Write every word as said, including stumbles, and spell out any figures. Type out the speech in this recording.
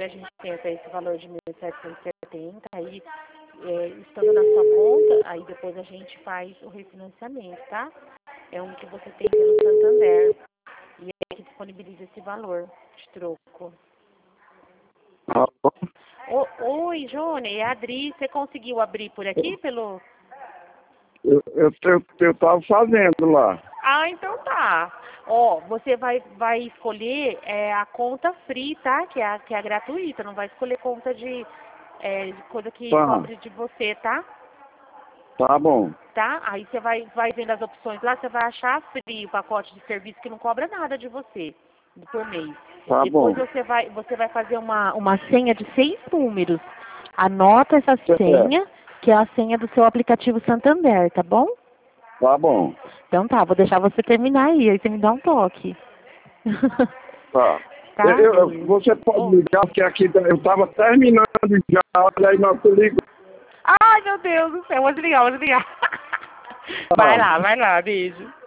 a gente tem até esse valor de mil setecentos e setenta, aí é, estando na sua conta, aí depois a gente faz o refinanciamento, tá? É um que você tem pelo Santander. E aí que disponibiliza esse valor de troco. Tá bom. O, oi, Jônia, é a Adri, você conseguiu abrir por aqui pelo... Eu, eu, eu, eu tava fazendo lá. Ah, então tá. Ó, você vai, vai escolher é, a conta free, tá? Que é a, que é a gratuita, não vai escolher conta de, é, de coisa que Tá. cobre de você, tá? Tá bom. Tá? Aí você vai, vai vendo as opções lá, você vai achar free o pacote de serviço que não cobra nada de você por mês. Tá Depois bom. você vai, você vai fazer uma, uma senha de seis números. Anota essa senha, que é a senha do seu aplicativo Santander, tá bom? Tá bom. Então tá, vou deixar você terminar aí, aí você me dá um toque. Tá. Tá? Eu, eu- Beijo. você pode Oh. ligar, porque aqui eu tava terminando já, olha aí, mas eu ligo. Ai, meu Deus do céu, vou desligar, vou desligar. Vai lá, vai lá, beijo.